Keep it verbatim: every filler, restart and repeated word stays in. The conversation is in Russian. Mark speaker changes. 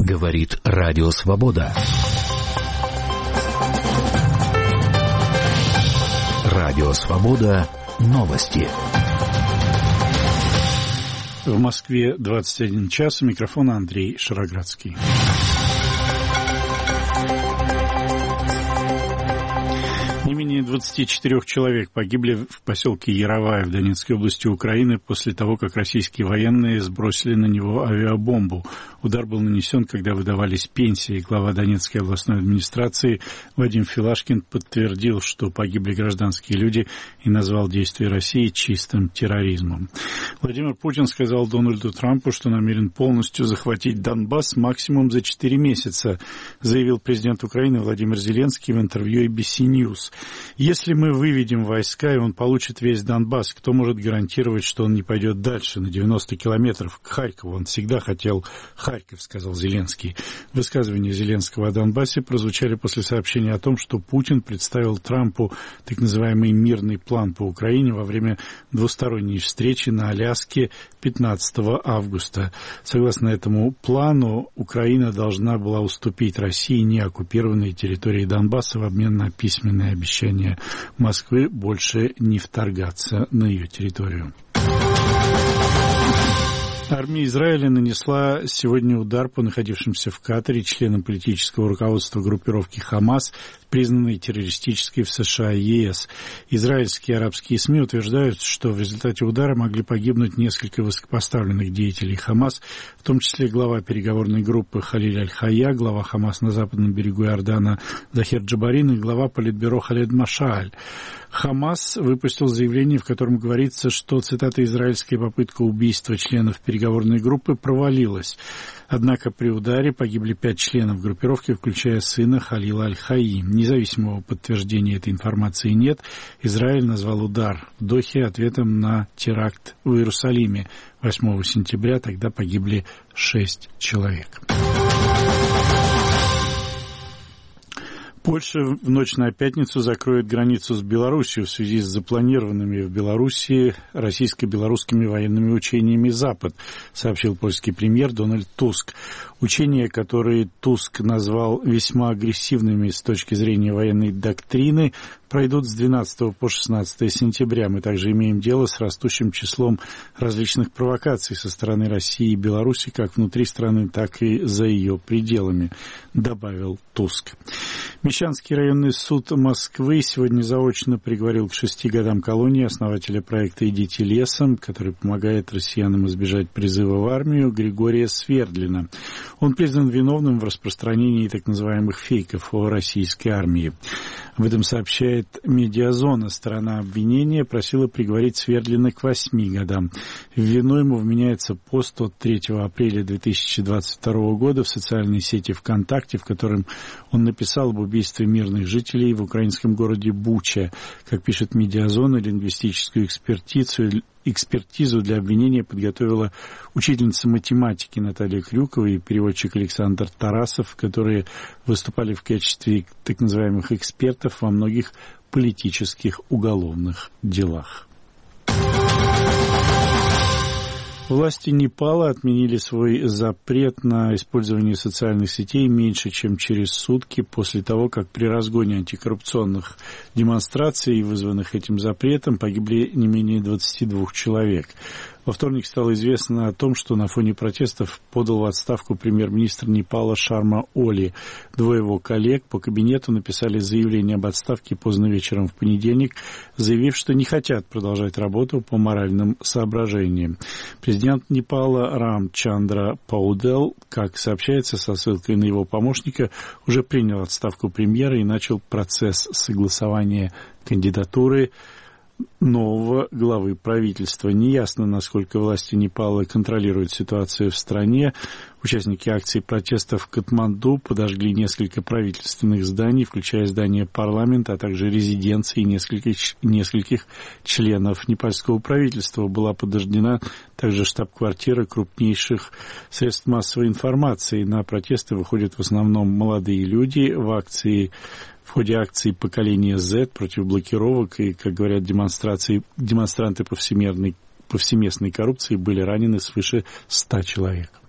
Speaker 1: Говорит Радио Свобода. Радио Свобода. Новости.
Speaker 2: В Москве двадцать один час. У микрофона Андрей Шароградский. Не менее двадцати четырёх человек погибли в поселке Яровая в Донецкой области Украины после того, как российские военные сбросили на него авиабомбу. Удар был нанесен, когда выдавались пенсии. Глава Донецкой областной администрации Вадим Филашкин подтвердил, что погибли гражданские люди, и назвал действия России чистым терроризмом. Владимир Путин сказал Дональду Трампу, что намерен полностью захватить Донбасс максимум за четыре месяца, заявил президент Украины Владимир Зеленский в интервью эй би си News. Если мы выведем войска, и он получит весь Донбасс, кто может гарантировать, что он не пойдет дальше, на девяносто километров, к Харькову? Он всегда хотел Харьков, сказал Зеленский. Высказывания Зеленского о Донбассе прозвучали после сообщения о том, что Путин представил Трампу так называемый мирный план по Украине во время двусторонней встречи на Аляске пятнадцатого августа. Согласно этому плану, Украина должна была уступить России неоккупированные территории Донбасса в обмен на письменное обещание Москвы больше не вторгаться на ее территорию. Армия Израиля нанесла сегодня удар по находившимся в Катаре членам политического руководства группировки «Хамас», признанной террористической в США и е эс. Израильские и арабские СМИ утверждают, что в результате удара могли погибнуть несколько высокопоставленных деятелей «Хамас», в том числе глава переговорной группы Халиль Аль-Хая, глава «Хамас» на западном берегу Иордана Захер Джабарин и глава политбюро Халед Машааль. «Хамас» выпустил заявление, в котором говорится, что, цитата, «израильская попытка убийства членов переговорной группы провалилась». Однако при ударе погибли пять членов группировки, включая сына Халила Аль-Хаи. Независимого подтверждения этой информации нет. Израиль назвал удар в Дохе ответом на теракт в Иерусалиме восьмого сентября. Тогда погибли шесть человек. Польша в ночь на пятницу закроет границу с Белоруссией в связи с запланированными в Белоруссии российско-белорусскими военными учениями «Запад», сообщил польский премьер Дональд Туск. Учения, которые Туск назвал весьма агрессивными с точки зрения военной доктрины, пройдут с двенадцатого по шестнадцатое сентября. Мы также имеем дело с растущим числом различных провокаций со стороны России и Беларуси, как внутри страны, так и за ее пределами, добавил Туск. Мещанский районный суд Москвы сегодня заочно приговорил к шести годам колонии основателя проекта «Идите лесом», который помогает россиянам избежать призыва в армию, Григория Свердлина. Он признан виновным в распространении так называемых фейков о российской армии. Об этом сообщает «Медиазона». Сторона обвинения просила приговорить Свердлина к восьми годам. В вину ему вменяется пост от третьего апреля две тысячи двадцать второго года в социальной сети ВКонтакте, в котором он написал об убийстве мирных жителей в украинском городе Буча. Как пишет «Медиазона», лингвистическую экспертизу Экспертизу для обвинения подготовила учительница математики Наталья Крюкова и переводчик Александр Тарасов, которые выступали в качестве так называемых экспертов во многих политических уголовных делах. Власти Непала отменили свой запрет на использование социальных сетей меньше, чем через сутки после того, как при разгоне антикоррупционных демонстраций, вызванных этим запретом, погибли не менее двадцати двух человек. Во вторник стало известно о том, что на фоне протестов подал в отставку премьер-министр Непала Шарма Оли. Двое его коллег по кабинету написали заявление об отставке поздно вечером в понедельник, заявив, что не хотят продолжать работу по моральным соображениям. Президент Непала Рам Чандра Паудел, как сообщается со ссылкой на его помощника, уже принял отставку премьера и начал процесс согласования кандидатуры нового главы правительства. Неясно, насколько власти Непала контролируют ситуацию в стране. Участники акции протеста в Катманду подожгли несколько правительственных зданий, включая здание парламента, а также резиденции нескольких, нескольких членов непальского правительства. Была подожжена также штаб-квартира крупнейших средств массовой информации. На протесты выходят в основном молодые люди. В акции В ходе акции «Поколение Z» против блокировок и, как говорят демонстрации, демонстранты повсеместной, повсеместной коррупции были ранены свыше ста человек.